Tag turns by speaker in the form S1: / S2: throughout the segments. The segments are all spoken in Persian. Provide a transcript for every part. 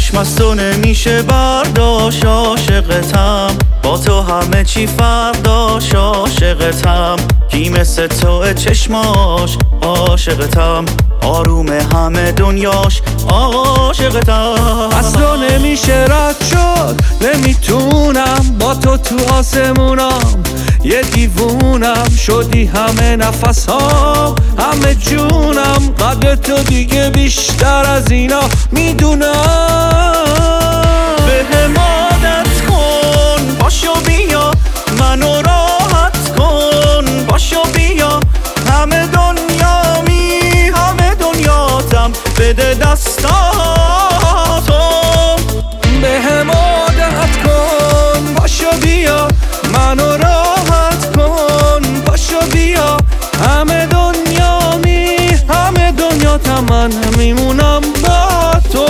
S1: چشم از تو نمیشه برداشت، عاشقتم با تو همه چی فرداش، عاشقتم کی مثل تو چشماش، عاشقتم آروم همه دنیاش، عاشقتم
S2: از تو نمیشه رد شد، نمیتونم با تو تو آسمونم، یه دیوونم شدی همه نفسام همه جونم، قدر تو دیگه بیشتر از اینا میدونم.
S1: بهم عادت کن باشو بیا منو راحت کن، باشو بیا همه دنیامی همه دنیاتم بده دستاتو.
S2: بهم عادت کن باشو بیا منو راحت کن، باشو بیا همه دنیامی همه دنیاتم من میمونم با تو.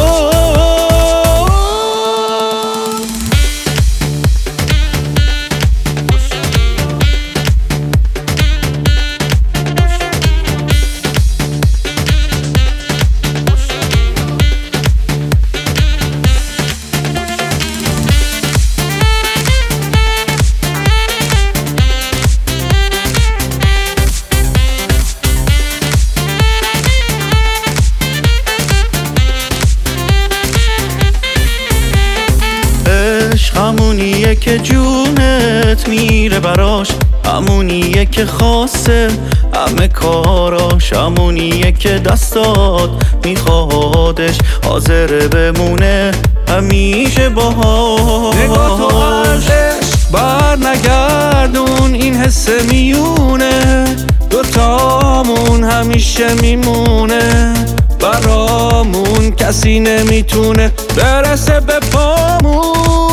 S1: همونیه که جونت میره براش، همونیه که خاصه همه کاراش، همونیه که دستات میخوادش حاضر بمونه همیشه باهاش.
S2: نگاه تو ازش بر نگردون، این حس میونه دوتامون همیشه میمونه، برامون کسی نمیتونه برسه به پامون.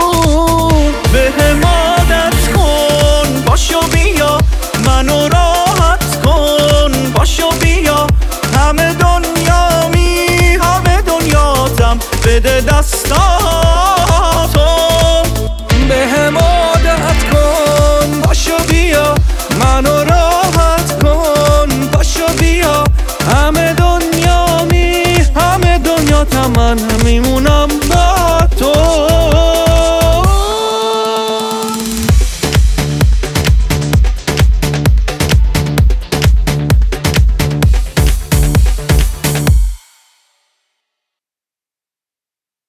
S1: بهم عادت کن باشو بیا منو راحت کن، باشو بیا همه دنیامی همه دنیاتم بده دستاتو.
S2: بهم عادت کن باشو بیا منو راحت کن، باشو بیا همه دنیامی همه دنیاتم من میمونم